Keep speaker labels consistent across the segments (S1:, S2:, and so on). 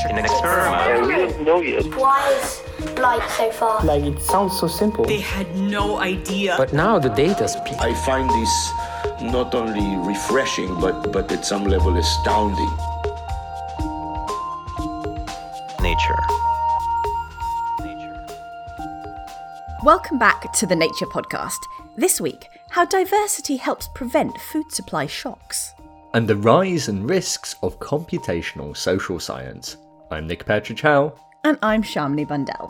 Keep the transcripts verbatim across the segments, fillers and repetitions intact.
S1: in an experiment.
S2: And we don't know yet.
S3: Why is blight so far?
S4: Like, it sounds so simple.
S5: They had no idea.
S4: But now the data speaks.
S6: I find this not only refreshing, but, but at some level astounding.
S1: Nature.
S7: Welcome back to the Nature Podcast. This week, how diversity helps prevent food supply shocks.
S8: And the rise and risks of computational social science. I'm Nick Petrichow.
S7: And I'm Shamini Bundell.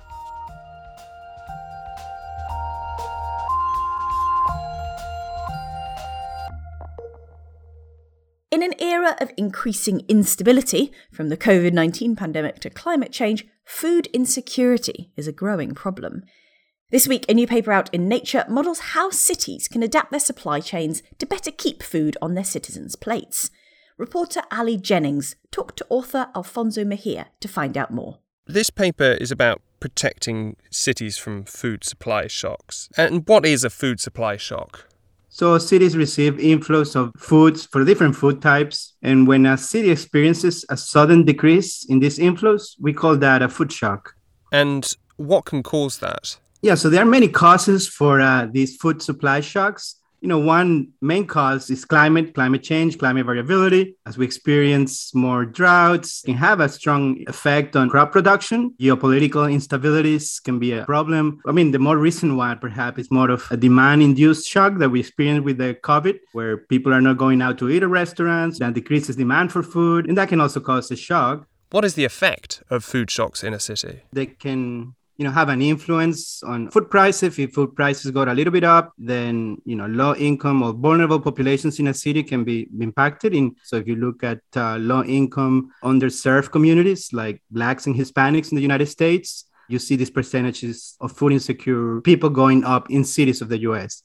S7: In an era of increasing instability, from the covid nineteen pandemic to climate change, food insecurity is a growing problem. This week, a new paper out in Nature models how cities can adapt their supply chains to better keep food on their citizens' plates. Reporter Ali Jennings talked to author Alfonso Mejia to find out more.
S9: This paper is about protecting cities from food supply shocks. And what is a food supply shock?
S10: So cities receive inflows of foods for different food types. And when a city experiences a sudden decrease in these inflows, we call that a food shock.
S9: And what can cause that?
S10: Yeah, so there are many causes for uh, these food supply shocks. You know, one main cause is climate, climate change, climate variability. As we experience more droughts, can have a strong effect on crop production. Geopolitical instabilities can be a problem. I mean, the more recent one, perhaps, is more of a demand-induced shock that we experienced with the COVID, where people are not going out to eat at restaurants, that decreases demand for food, and that can also cause a shock.
S9: What is the effect of food shocks in a city?
S10: They can you know, have an influence on food prices. If food prices go a little bit up, then, you know, low income or vulnerable populations in a city can be impacted. In, so if you look at uh, low income, underserved communities like Blacks and Hispanics in the United States, you see these percentages of food insecure people going up in cities of the U S.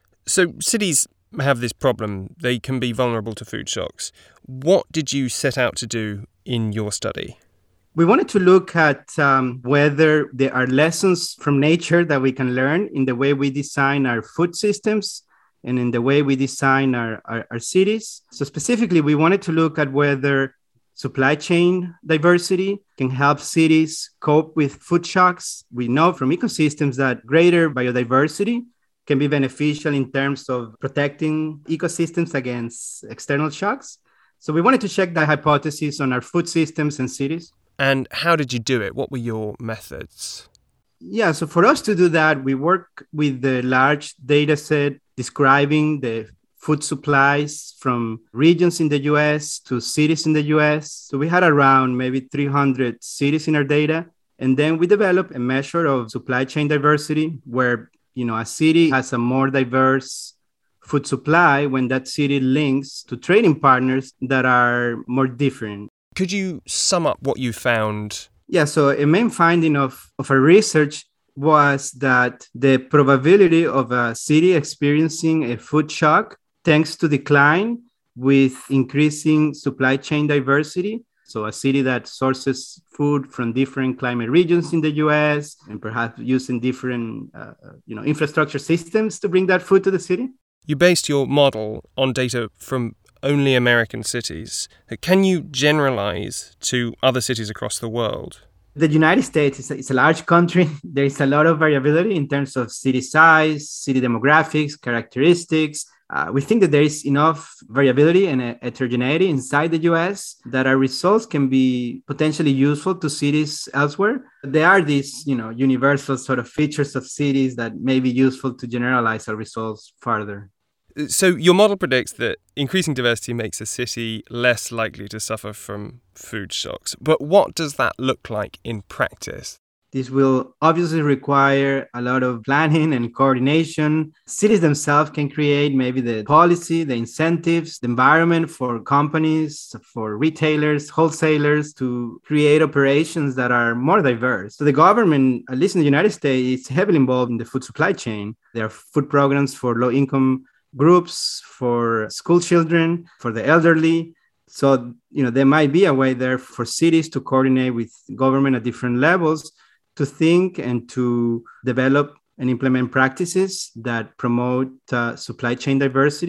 S9: So cities have this problem. They can be vulnerable to food shocks. What did you set out to do in your study?
S10: We wanted to look at um, whether there are lessons from nature that we can learn in the way we design our food systems and in the way we design our, our, our cities. So specifically, we wanted to look at whether supply chain diversity can help cities cope with food shocks. We know from ecosystems that greater biodiversity can be beneficial in terms of protecting ecosystems against external shocks. So we wanted to check that hypothesis on our food systems and cities.
S9: And how did you do it? What were your methods?
S10: Yeah, so for us to do that, we work with the large data set describing the food supplies from regions in the U S to cities in the U S. So we had around maybe three hundred cities in our data. And then we developed a measure of supply chain diversity where, you know, a city has a more diverse food supply when that city links to trading partners that are more different.
S9: Could you sum up what you found?
S10: Yeah, so a main finding of, of our research was that the probability of a city experiencing a food shock tends to decline with increasing supply chain diversity. So a city that sources food from different climate regions in the U S and perhaps using different uh, you know, infrastructure systems to bring that food to the city.
S9: You based your model on data from only American cities. Can you generalize to other cities across the world?
S10: The United States is a, it's a large country. There is a lot of variability in terms of city size, city demographics, characteristics. Uh, we think that there is enough variability and uh, heterogeneity inside the U S that our results can be potentially useful to cities elsewhere. There are these, you know, universal sort of features of cities that may be useful to generalize our results further.
S9: So your model predicts that increasing diversity makes a city less likely to suffer from food shocks. But what does that look like in practice?
S10: This will obviously require a lot of planning and coordination. Cities themselves can create maybe the policy, the incentives, the environment for companies, for retailers, wholesalers to create operations that are more diverse. So the government, at least in the United States, is heavily involved in the food supply chain. There are food programs for low-income groups, for school children, for the elderly. So, you know, there might be a way there for cities to coordinate with government at different levels to think and to develop and implement practices that promote uh, supply chain diversity.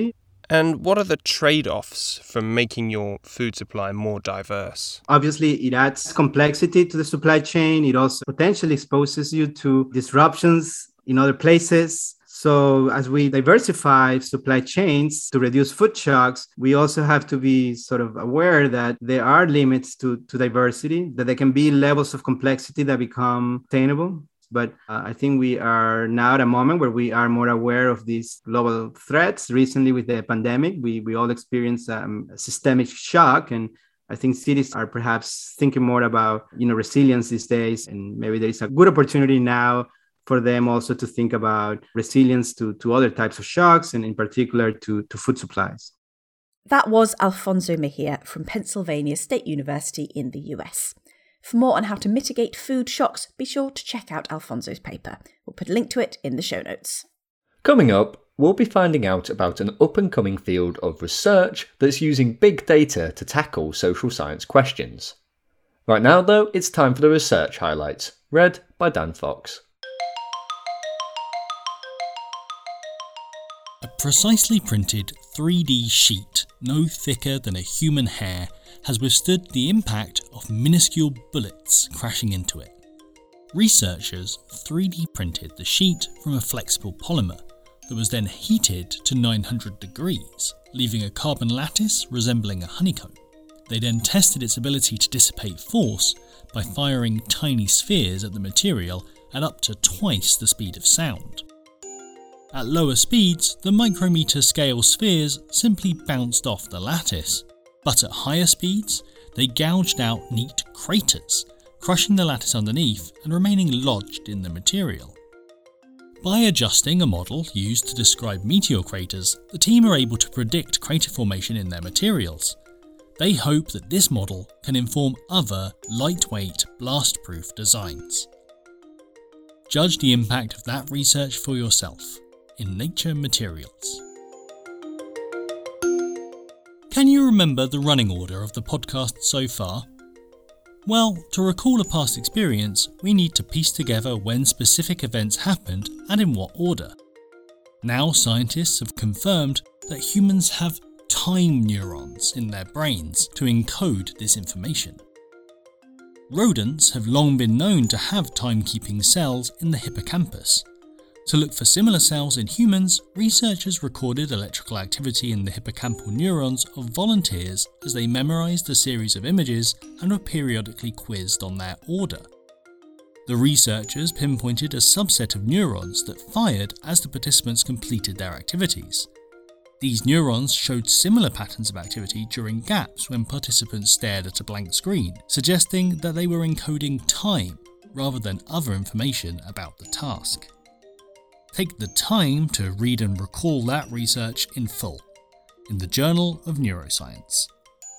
S9: And what are the trade-offs from making your food supply more diverse?
S10: Obviously, it adds complexity to the supply chain. It also potentially exposes you to disruptions in other places. So as we diversify supply chains to reduce food shocks, we also have to be sort of aware that there are limits to, to diversity, that there can be levels of complexity that become attainable. But uh, I think we are now at a moment where we are more aware of these global threats. Recently, with the pandemic, we, we all experienced um, a systemic shock. And I think cities are perhaps thinking more about, you know, resilience these days. And maybe there is a good opportunity now for them also to think about resilience to, to other types of shocks, and in particular to, to food supplies.
S7: That was Alfonso Mejia from Pennsylvania State University in the U S. For more on how to mitigate food shocks, be sure to check out Alfonso's paper. We'll put a link to it in the show notes.
S8: Coming up, we'll be finding out about an up-and-coming field of research that's using big data to tackle social science questions. Right now, though, it's time for the research highlights, read by Dan Fox.
S2: A precisely printed three D sheet, no thicker than a human hair, has withstood the impact of minuscule bullets crashing into it. Researchers three D printed the sheet from a flexible polymer that was then heated to nine hundred degrees, leaving a carbon lattice resembling a honeycomb. They then tested its ability to dissipate force by firing tiny spheres at the material at up to twice the speed of sound. At lower speeds, the micrometer scale spheres simply bounced off the lattice, but at higher speeds, they gouged out neat craters, crushing the lattice underneath and remaining lodged in the material. By adjusting a model used to describe meteor craters, the team are able to predict crater formation in their materials. They hope that this model can inform other lightweight, blast-proof designs. Judge the impact of that research for yourself in Nature Materials. Can you remember the running order of the podcast so far? Well, to recall a past experience, we need to piece together when specific events happened and in what order. Now scientists have confirmed that humans have time neurons in their brains to encode this information. Rodents have long been known to have timekeeping cells in the hippocampus. To look for similar cells in humans, researchers recorded electrical activity in the hippocampal neurons of volunteers as they memorized a series of images and were periodically quizzed on their order. The researchers pinpointed a subset of neurons that fired as the participants completed their activities. These neurons showed similar patterns of activity during gaps when participants stared at a blank screen, suggesting that they were encoding time rather than other information about the task. Take the time to read and recall that research in full in the Journal of Neuroscience.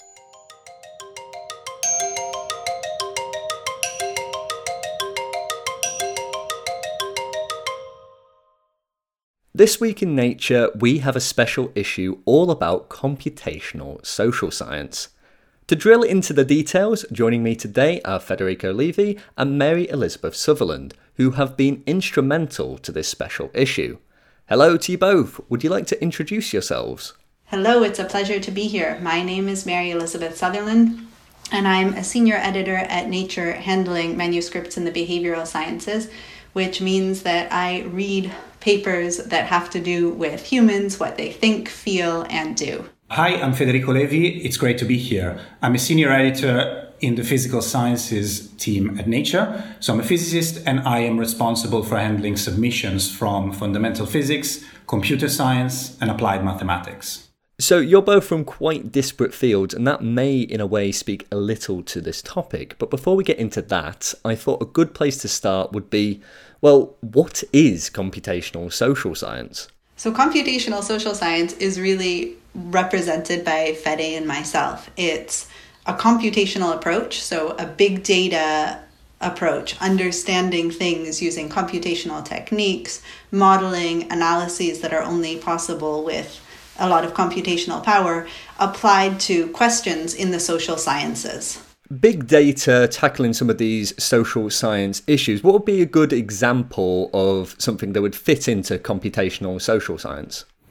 S8: This week in Nature, we have a special issue all about computational social science. To drill into the details, joining me today are Federico Levi and Mary Elizabeth Sutherland, who have been instrumental to this special issue. Hello to you both. Would you like to introduce yourselves?
S11: Hello, it's a pleasure to be here. My name is Mary Elizabeth Sutherland, and I'm a senior editor at Nature handling manuscripts in the behavioral sciences, which means that I read papers that have to do with humans, what they think, feel, and do.
S12: Hi, I'm Federico Levi. It's great to be here. I'm a senior editor in the physical sciences team at Nature. So I'm a physicist and I am responsible for handling submissions from fundamental physics, computer science, and applied mathematics.
S8: So you're both from quite disparate fields, and that may in a way speak a little to this topic. But before we get into that, I thought a good place to start would be, well, what is computational social science?
S11: So computational social science is really represented by Fede and myself. It's a computational approach, so a big data approach, understanding things using computational techniques, modeling, analyses that are only possible with a lot of computational power applied to questions in the social sciences.
S8: Big data tackling some of these social science issues. What would be a good example of something that would fit into computational social science?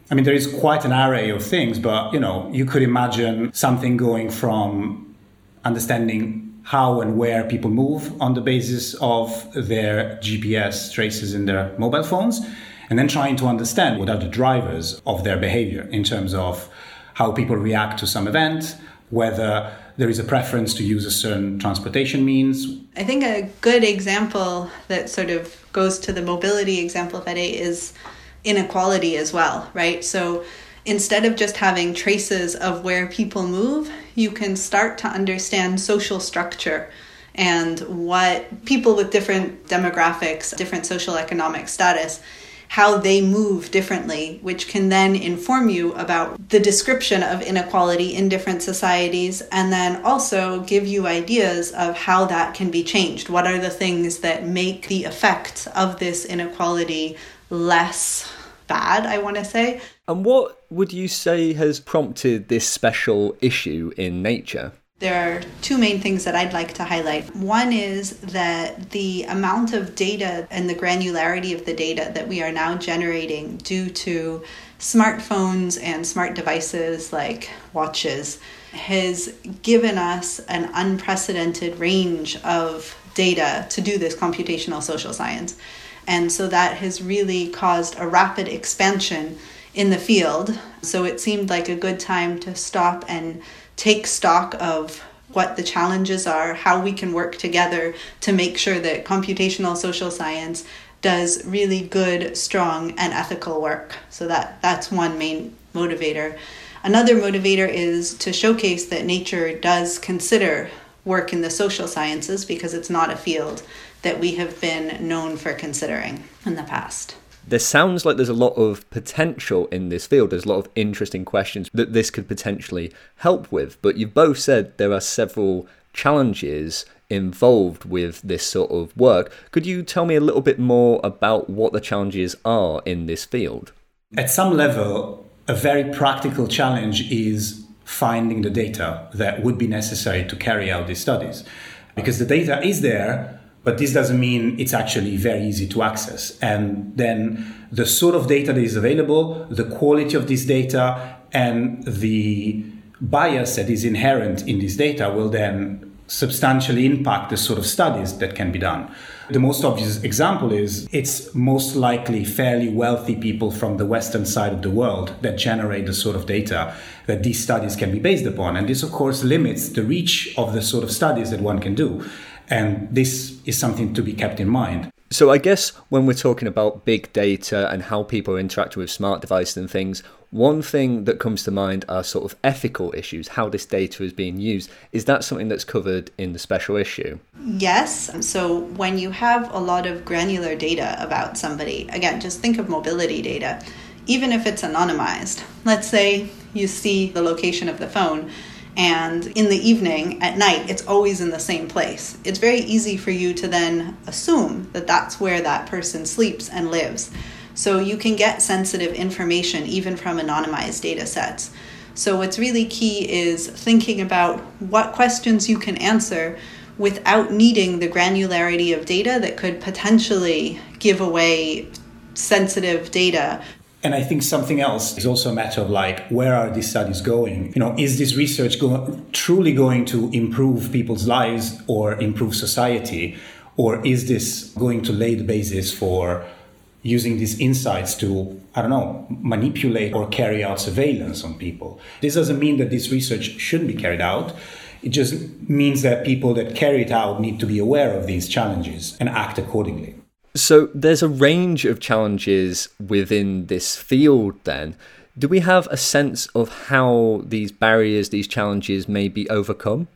S12: I mean, there is quite an array of things, but, you know, you could imagine something going from understanding how and where people move on the basis of their G P S traces in their mobile phones, and then trying to understand what are the drivers of their behavior in terms of how people react to some event, whether there is a preference to use a certain transportation means.
S11: I think a good example that sort of goes to the mobility example, Fede, is inequality as well, right? So instead of just having traces of where people move, you can start to understand social structure and what people with different demographics, different social economic status, how they move differently, which can then inform you about the description of inequality in different societies, and then also give you ideas of how that can be changed. What are the things that make the effects of this inequality less bad, I want to say.
S8: And what would you say has prompted this special issue in Nature?
S11: There are two main things that I'd like to highlight. One is that the amount of data and the granularity of the data that we are now generating due to smartphones and smart devices like watches has given us an unprecedented range of data to do this computational social science. And so that has really caused a rapid expansion in the field. So it seemed like a good time to stop and take stock of what the challenges are, how we can work together to make sure that computational social science does really good, strong, and ethical work. So that, that's one main motivator. Another motivator is to showcase that Nature does consider work in the social sciences because it's not a field that we have been known for considering in the past.
S8: There sounds like there's a lot of potential in this field. There's a lot of interesting questions that this could potentially help with. But you've both said there are several challenges involved with this sort of work. Could you tell me a little bit more about what the challenges are in this field?
S12: At some level, a very practical challenge is finding the data that would be necessary to carry out these studies. Because the data is there, but this doesn't mean it's actually very easy to access. And then the sort of data that is available, the quality of this data, and the bias that is inherent in this data will then substantially impact the sort of studies that can be done. The most obvious example is it's most likely fairly wealthy people from the western side of the world that generate the sort of data that these studies can be based upon. And this, of course, limits the reach of the sort of studies that one can do. And this is something to be kept in mind.
S8: So I guess when we're talking about big data and how people interact with smart devices and things, one thing that comes to mind are sort of ethical issues, how this data is being used. Is that something that's covered in the special issue?
S11: Yes. So when you have a lot of granular data about somebody, again, just think of mobility data, even if it's anonymized. Let's say you see the location of the phone, and in the evening, at night, it's always in the same place. It's very easy for you to then assume that that's where that person sleeps and lives. So you can get sensitive information even from anonymized data sets. So what's really key is thinking about what questions you can answer without needing the granularity of data that could potentially give away sensitive data.
S12: And I think something else is also a matter of like, where are these studies going? You know, is this research go- truly going to improve people's lives or improve society? Or is this going to lay the basis for using these insights to, I don't know, manipulate or carry out surveillance on people? This doesn't mean that this research shouldn't be carried out. It just means that people that carry it out need to be aware of these challenges and act accordingly.
S8: So there's a range of challenges within this field then. Do we have a sense of how these barriers, these challenges may be overcome?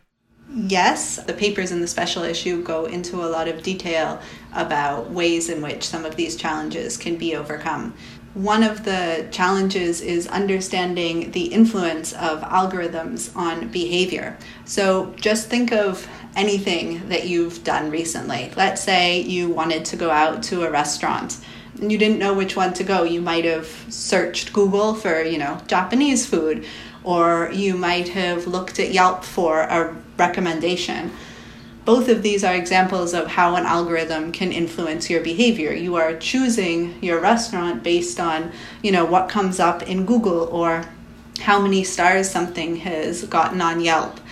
S11: Yes, the papers in the special issue go into a lot of detail about ways in which some of these challenges can be overcome. One of the challenges is understanding the influence of algorithms on behavior. So just think of anything that you've done recently. Let's say you wanted to go out to a restaurant and you didn't know which one to go. You might have searched Google for, you know, Japanese food, or you might have looked at Yelp for a recommendation. Both of these are examples of how an algorithm can influence your behavior. You are choosing your restaurant based on, you know, what comes up in Google or how many stars something has gotten on Yelp.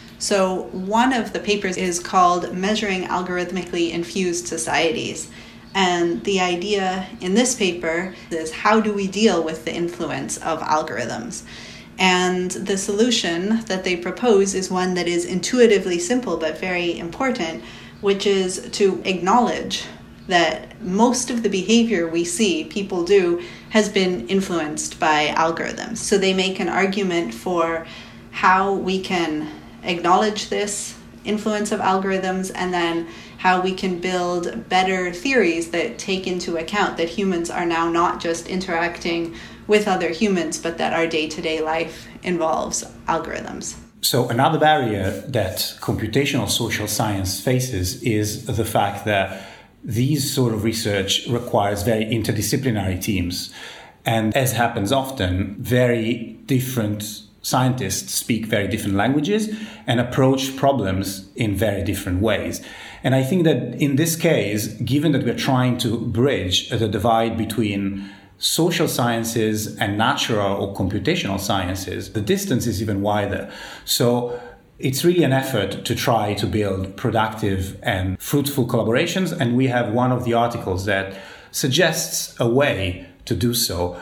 S11: So one of the papers is called Measuring Algorithmically Infused Societies. And the idea in this paper is, how do we deal with the influence of algorithms? And the solution that they propose is one that is intuitively simple but very important, which is to acknowledge that most of the behavior we see people do has been influenced by algorithms. So they make an argument for how we can acknowledge this influence of algorithms, and then how we can build better theories that take into account that humans are now not just interacting with other humans, but that our day-to-day life involves algorithms.
S12: So another barrier that computational social science faces is the fact that these sort of research requires very interdisciplinary teams. And as happens often, very different scientists speak very different languages and approach problems in very different ways. And I think that in this case, given that we're trying to bridge the divide between social sciences and natural or computational sciences, the distance is even wider. So it's really an effort to try to build productive and fruitful collaborations. And we have one of the articles that suggests a way to do so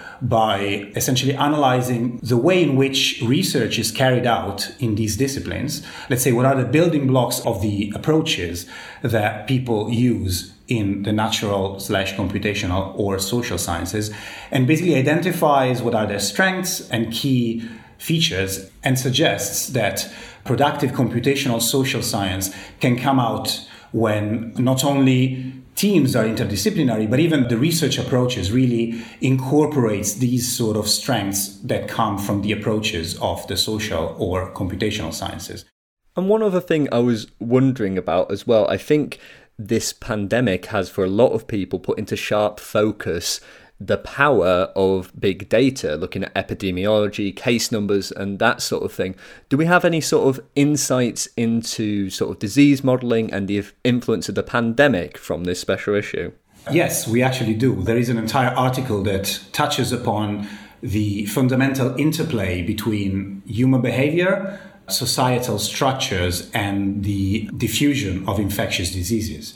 S12: by essentially analyzing the way in which research is carried out in these disciplines. Let's say, what are the building blocks of the approaches that people use in the natural slash computational or social sciences, and basically identifies what are their strengths and key features, and suggests that productive computational social science can come out when not only teams are interdisciplinary, but even the research approaches really incorporates these sort of strengths that come from the approaches of the social or computational sciences.
S8: And one other thing I was wondering about as well, I think this pandemic has for a lot of people put into sharp focus the power of big data, looking at epidemiology, case numbers, and that sort of thing. Do we have any sort of insights into sort of disease modelling and the influence of the pandemic from this special issue?
S12: Yes, we actually do. There is an entire article that touches upon the fundamental interplay between human behavior, societal structures, and the diffusion of infectious diseases.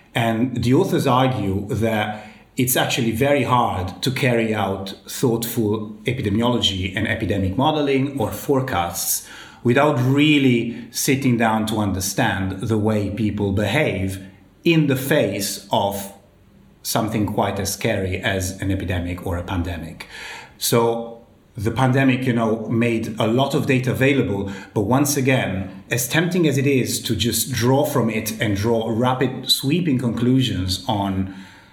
S12: And the authors argue that it's actually very hard to carry out thoughtful epidemiology and epidemic modeling or forecasts without really sitting down to understand the way people behave in the face of something quite as scary as an epidemic or a pandemic. So the pandemic, you know, made a lot of data available, but once again, as tempting as it is to just draw from it and draw rapid sweeping conclusions on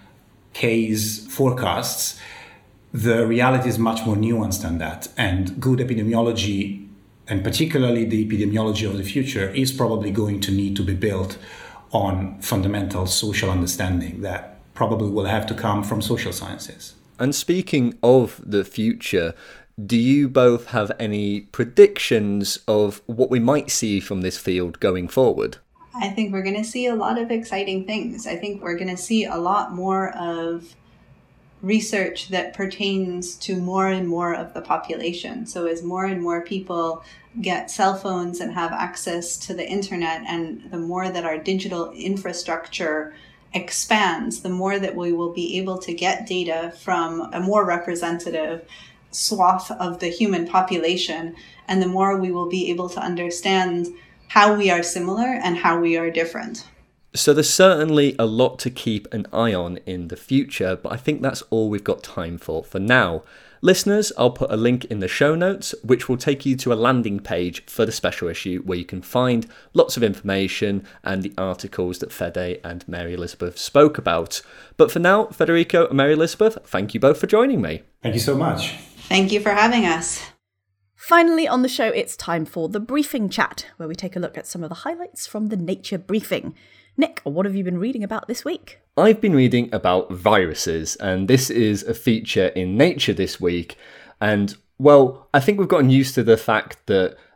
S12: case forecasts, the reality is much more nuanced than that. And good epidemiology, and particularly the epidemiology of the future, is probably going to need to be built on fundamental social understanding that probably will have to come from social sciences.
S8: And speaking of the future, do you both have any predictions of what we might see from this field going forward?
S11: I think we're going to see a lot of exciting things. I think we're going to see a lot more of research that pertains to more and more of the population. So as more and more people get cell phones and have access to the internet, and the more that our digital infrastructure expands, the more that we will be able to get data from a more representative swath of the human population, and the more we will be able to understand how we are similar and how we are different.
S8: So there's certainly a lot to keep an eye on in the future, but I think that's all we've got time for for now. Listeners, I'll put a link in the show notes, which will take you to a landing page for the special issue where you can find lots of information and the articles that Fede and Mary Elizabeth spoke about. But for now, Federico and Mary Elizabeth, thank you both for joining me.
S12: Thank you so much.
S11: Thank you for having us.
S7: Finally on the show, it's time for the briefing chat, where we take a look at some of the highlights from the Nature briefing. Nick, what have you been reading about this week?
S8: I've been reading about viruses, and this is a feature in Nature this week. And, well, I think we've gotten used to the fact that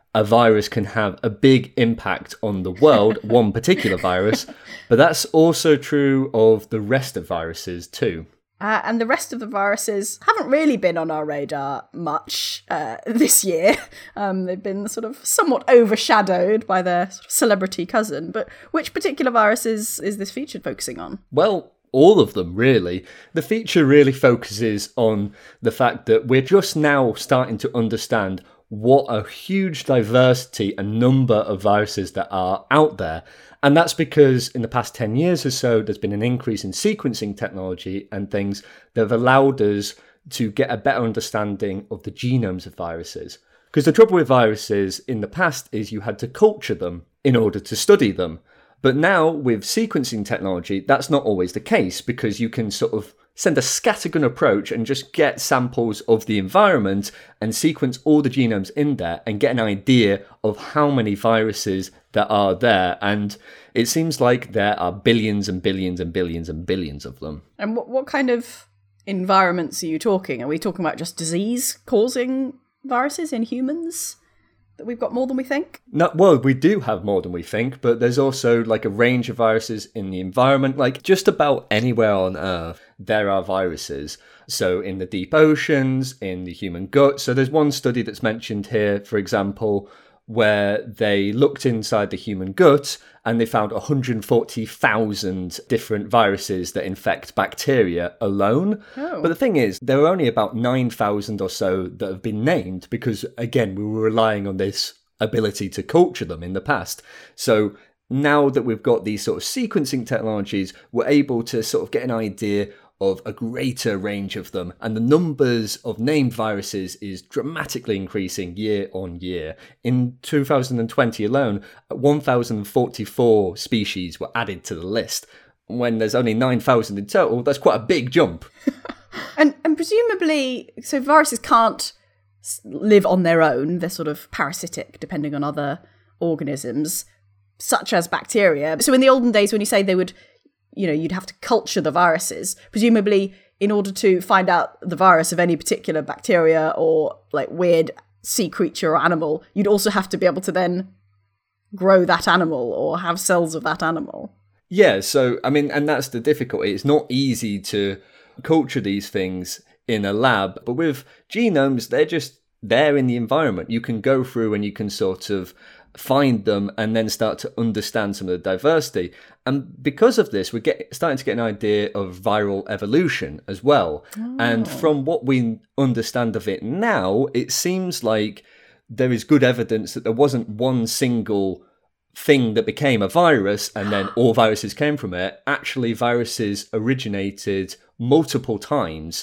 S8: a virus can have a big impact on the world, one particular virus, but that's also true of the rest of viruses too.
S7: Uh, and the rest of the viruses haven't really been on our radar much uh, this year. Um, they've been sort of somewhat overshadowed by their sort of celebrity cousin. But which particular viruses is this feature focusing on?
S8: Well, all of them, really. The feature really focuses on the fact that we're just now starting to understand what a huge diversity and number of viruses that are out there. And that's because in the past ten years or so, there's been an increase in sequencing technology and things that have allowed us to get a better understanding of the genomes of viruses. Because the trouble with viruses in the past is you had to culture them in order to study them. But now with sequencing technology, that's not always the case, because you can sort of send a scattergun approach and just get samples of the environment and sequence all the genomes in there and get an idea of how many viruses that are there. And it seems like there are billions and billions and billions and billions of them.
S7: And what, what kind of environments are you talking? Are we talking about just disease-causing viruses in humans? That we've got more than we think?
S8: No, well, we do have more than we think, but there's also like a range of viruses in the environment. Like just about anywhere on Earth, there are viruses. So in the deep oceans, in the human gut. So there's one study that's mentioned here, for example, where they looked inside the human gut and they found one hundred forty thousand different viruses that infect bacteria alone.
S7: Oh.
S8: But the thing is, there are only about nine thousand or so that have been named because, again, we were relying on this ability to culture them in the past. So now that we've got these sort of sequencing technologies, we're able to sort of get an idea of a greater range of them, and the numbers of named viruses is dramatically increasing year on year. In two thousand twenty alone, one thousand forty-four species were added to the list. When there's only nine thousand in total, that's quite a big jump.
S7: and and presumably, so viruses can't live on their own. They're sort of parasitic, depending on other organisms, such as bacteria. So in the olden days, when you say they would, you know, you'd have to culture the viruses, presumably in order to find out the virus of any particular bacteria or like weird sea creature or animal, you'd also have to be able to then grow that animal or have cells of that animal.
S8: Yeah, so, I mean, and that's the difficulty. It's not easy to culture these things in a lab, but with genomes, they're just there in the environment. You can go through and you can sort of find them and then start to understand some of the diversity. And because of this, we're get, starting to get an idea of viral evolution as well. Oh. And from what we understand of it now, it seems like there is good evidence that there wasn't one single thing that became a virus and then all viruses came from it. Actually, viruses originated multiple times.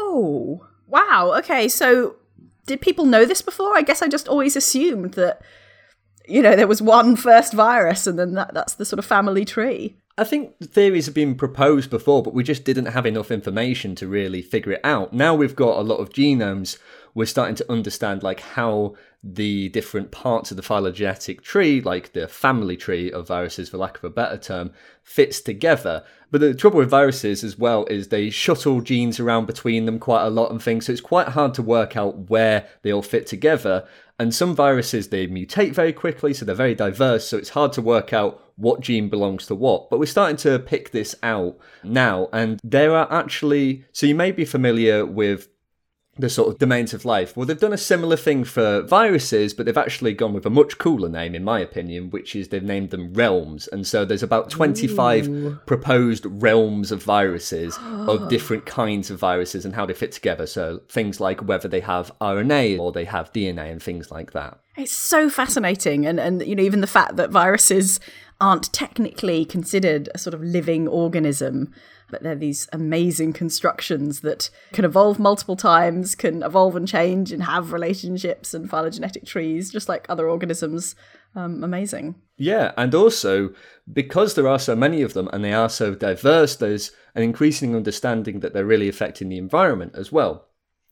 S7: Oh, wow. Okay, so did people know this before? I guess I just always assumed that, you know, there was one first virus and then that, that's the sort of family tree.
S8: I think theories have been proposed before, but we just didn't have enough information to really figure it out. Now we've got a lot of genomes, we're starting to understand like how the different parts of the phylogenetic tree, like the family tree of viruses, for lack of a better term, fits together. But the trouble with viruses as well is they shuttle genes around between them quite a lot and things, so it's quite hard to work out where they all fit together. And some viruses, they mutate very quickly, so they're very diverse, so it's hard to work out what gene belongs to what. But we're starting to pick this out now, and there are actually, so you may be familiar with the sort of domains of life. Well, they've done a similar thing for viruses, but they've actually gone with a much cooler name, in my opinion, which is they've named them realms. And so there's about twenty-five Ooh. proposed realms of viruses, of different kinds of viruses and how they fit together. So things like whether they have R N A or they have D N A and things like that.
S7: It's so fascinating. And, and you know, even the fact that viruses aren't technically considered a sort of living organism, but they're these amazing constructions that can evolve multiple times, can evolve and change and have relationships and phylogenetic trees, just like other organisms. Um, amazing.
S8: Yeah, and also, because there are so many of them and they are so diverse, there's an increasing understanding that they're really affecting the environment as well.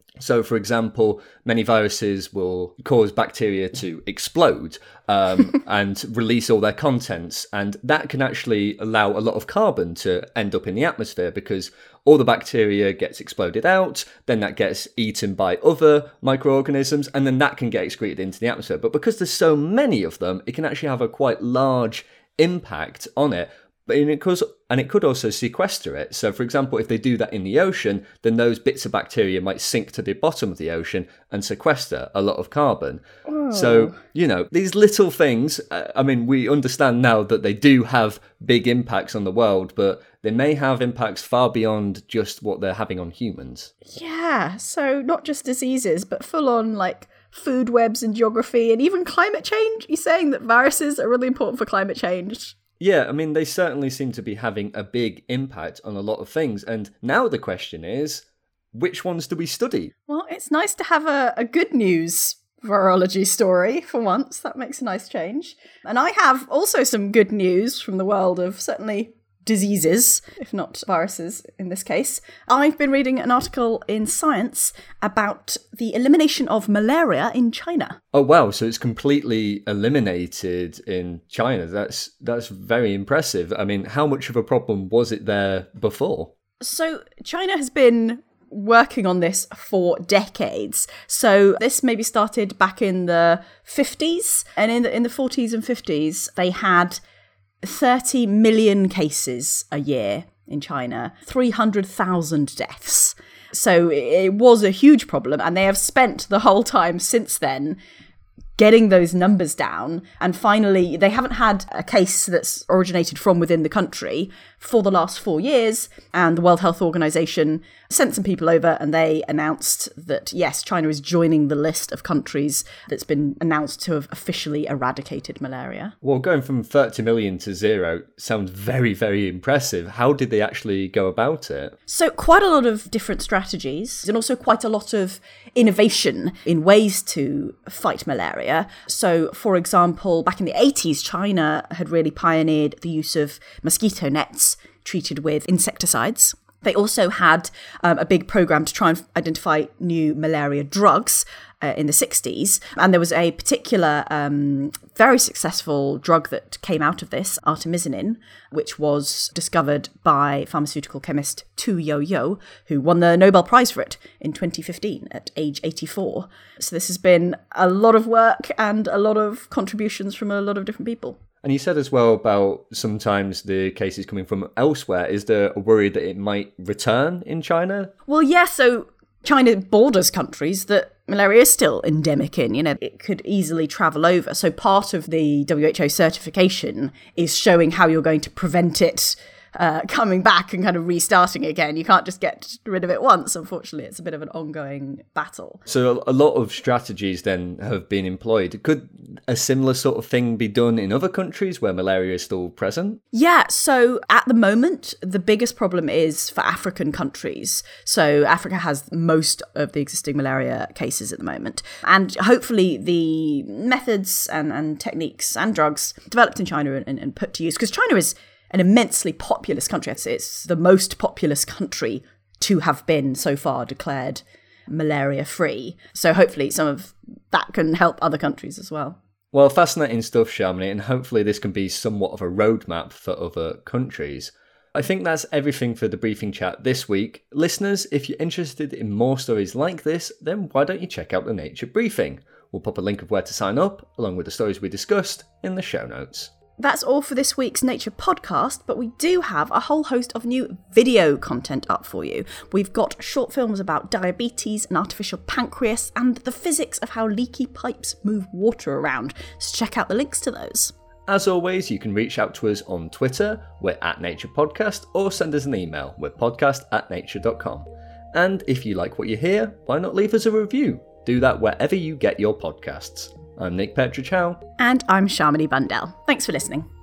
S8: So, for example, many viruses will cause bacteria to explode um, and release all their contents. And that can actually allow a lot of carbon to end up in the atmosphere because all the bacteria gets exploded out, then that gets eaten by other microorganisms, and then that can get excreted into the atmosphere. But because there's so many of them, it can actually have a quite large impact on it. But it could, and it could also sequester it. So, for example, if they do that in the ocean, then those bits of bacteria might sink to the bottom of the ocean and sequester a lot of carbon. Oh. So, you know, these little things, uh, I mean, we understand now that they do have big impacts on the world, but they may have impacts far beyond just what they're having on humans.
S7: Yeah, so not just diseases, but full on, like, food webs and geography and even climate change. You're saying that viruses are really important for climate change?
S8: Yeah, I mean, they certainly seem to be having a big impact on a lot of things. And now the question is, which ones do we study?
S7: Well, it's nice to have a, a good news virology story for once. That makes a nice change. And I have also some good news from the world of certainly diseases, if not viruses in this case. I've been reading an article in Science about the elimination of malaria in China.
S8: Oh wow, so it's completely eliminated in China. That's that's very impressive. I mean, how much of a problem was it there before?
S7: So China has been working on this for decades. So this maybe started back in the fifties, and in the in the forties and fifties they had thirty million cases a year in China, three hundred thousand deaths. So it was a huge problem, and they have spent the whole time since then getting those numbers down. And finally, they haven't had a case that's originated from within the country for the last four years. And the World Health Organization sent some people over and they announced that, yes, China is joining the list of countries that's been announced to have officially eradicated malaria.
S8: Well, going from thirty million to zero sounds very, very impressive. How did they actually go about it?
S7: So quite a lot of different strategies and also quite a lot of innovation in ways to fight malaria. So, for example, back in the eighties, China had really pioneered the use of mosquito nets treated with insecticides. They also had um, a big program to try and identify new malaria drugs uh, in the sixties. And there was a particular um, very successful drug that came out of this, artemisinin, which was discovered by pharmaceutical chemist Tu Youyou, who won the Nobel Prize for it in twenty fifteen at age eighty-four. So this has been a lot of work and a lot of contributions from a lot of different people.
S8: And you said as well about sometimes the cases coming from elsewhere. Is there a worry that it might return in China?
S7: Well, yeah, so China borders countries that malaria is still endemic in. You know, it could easily travel over. So part of the W H O certification is showing how you're going to prevent it uh, coming back and kind of restarting again. You can't just get rid of it once. Unfortunately, it's a bit of an ongoing battle.
S8: So a lot of strategies then have been employed. Could a similar sort of thing be done in other countries where malaria is still present?
S7: Yeah, so at the moment, the biggest problem is for African countries. So Africa has most of the existing malaria cases at the moment. And hopefully the methods and, and techniques and drugs developed in China and, and put to use, because China is an immensely populous country. It's, it's the most populous country to have been so far declared malaria-free. So hopefully some of that can help other countries as well.
S8: Well, fascinating stuff, Shamini, and hopefully this can be somewhat of a roadmap for other countries. I think that's everything for the briefing chat this week. Listeners, if you're interested in more stories like this, then why don't you check out the Nature Briefing? We'll pop a link of where to sign up, along with the stories we discussed, in the show notes.
S7: That's all for this week's Nature podcast, but we do have a whole host of new video content up for you. We've got short films about diabetes, an artificial pancreas, and the physics of how leaky pipes move water around. So check out the links to those.
S8: As always, you can reach out to us on Twitter, we're at Nature Podcast, or send us an email, we're podcast at nature dot com. And if you like what you hear, why not leave us a review? Do that wherever you get your podcasts. I'm Nick Petrichow.
S7: And I'm Shamini Bundell. Thanks for listening.